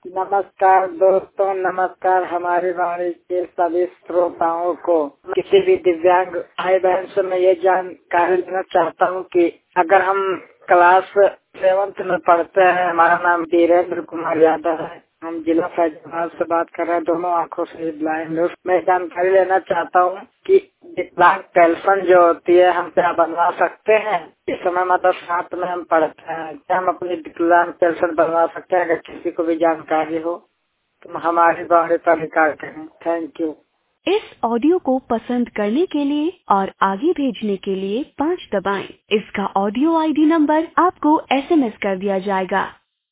नमस्कार दोस्तों, नमस्कार हमारी वाणी के सभी श्रोताओं को। किसी भी दिव्यांग भाई बहन से मैं ये जानकारी देना चाहता हूँ कि अगर हम क्लास 7th में पढ़ते हैं, हमारा नाम वीरेंद्र कुमार यादव है, हम जिला फैजाबाद से बात कर रहे हैं, दोनों आंखों से ब्लाइंड है। मैं जानकारी लेना चाहता हूँ कि विकलांग पेंशन जो होती है हम क्या बनवा सकते हैं? इस समय मतलब 7 में हम पढ़ते हैं, क्या हम अपनी विकलांग पेंशन बनवा सकते हैं? अगर किसी को भी जानकारी हो तो हमारे बारे पर रिकॉर्ड करें। Thank you. इस ऑडियो को पसंद करने के लिए और आगे भेजने के लिए 5 दबाएं। इसका ऑडियो ID नंबर आपको SMS कर दिया जाएगा।